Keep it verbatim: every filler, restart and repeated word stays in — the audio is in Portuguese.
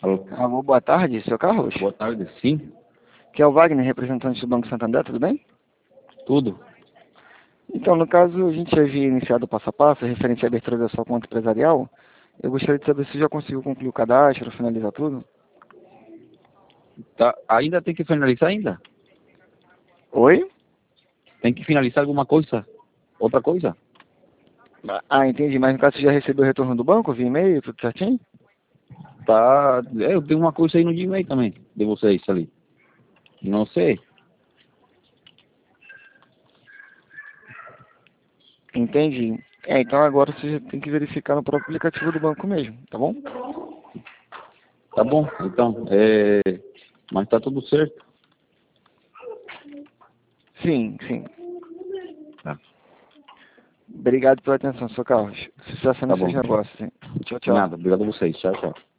Alô? Alô, boa tarde, seu Carlos? Boa tarde, sim. Que é o Wagner, representante do Banco Santander, tudo bem? Tudo. Então, no caso, a gente havia iniciado o passo a passo, referente à abertura da sua conta empresarial. Eu gostaria de saber se já conseguiu concluir o cadastro, finalizar tudo. Tá, ainda tem que finalizar ainda? Oi? Tem que finalizar alguma coisa? Outra coisa? Ah, entendi, mas no caso você já recebeu o retorno do banco, via e-mail, tudo certinho? Tá, é, eu tenho uma coisa aí no Gmail também, de vocês ali. Não sei. Entendi. É, então agora você tem que verificar no próprio aplicativo do banco mesmo, tá bom? Tá bom, então, é... mas tá tudo certo. Sim, sim. Tá, Obrigado pela atenção, seu Carlos. Sucesso tá nos seus bom. negócios, hein? Tchau, tchau. Nada, obrigado a vocês. Tchau, tchau.